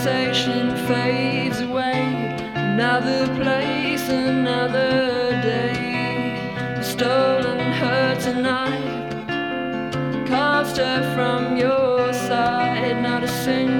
conversation fades away. Another place, another day. You've stolen her tonight, caused her from your side. Not a single